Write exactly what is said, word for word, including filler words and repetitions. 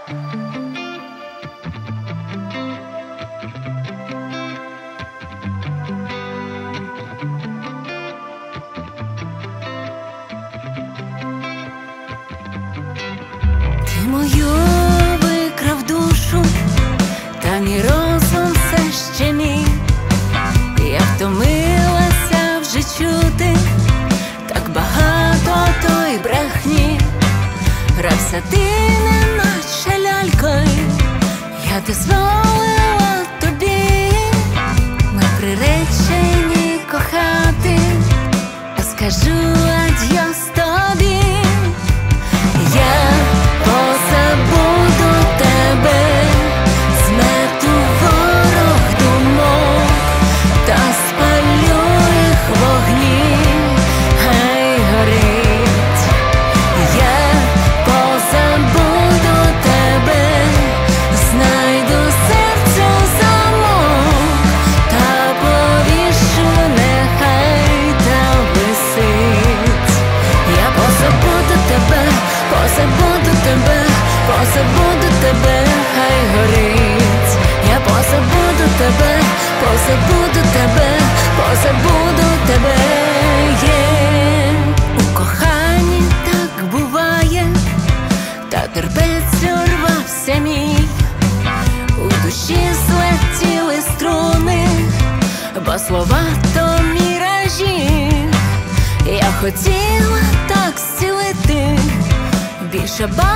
Ти мою викрав душу, та мій розум все ще мій. Я втомилася вже чути так багато тої брехні. Грався ти неначе лялькою, я дозволила тобі. Ми приречені кохати, я скажу адьос тобі. Я позабуду тебе, змету ворог думок, та спалю їх вогні, хай горить. Я позабуду тебе, знайду серцю замок, та повішу, нехай там висить. Я позабуду тебе, позабуду тебе, позабуду тебе, хай горить. Я позабуду тебе, позабуду тебе, позабуду тебе. Є у коханні так буває, та терпець урвався мій. У душі злетіли струни, бо слова то міражі. Я хотіла так зцілити, більше ба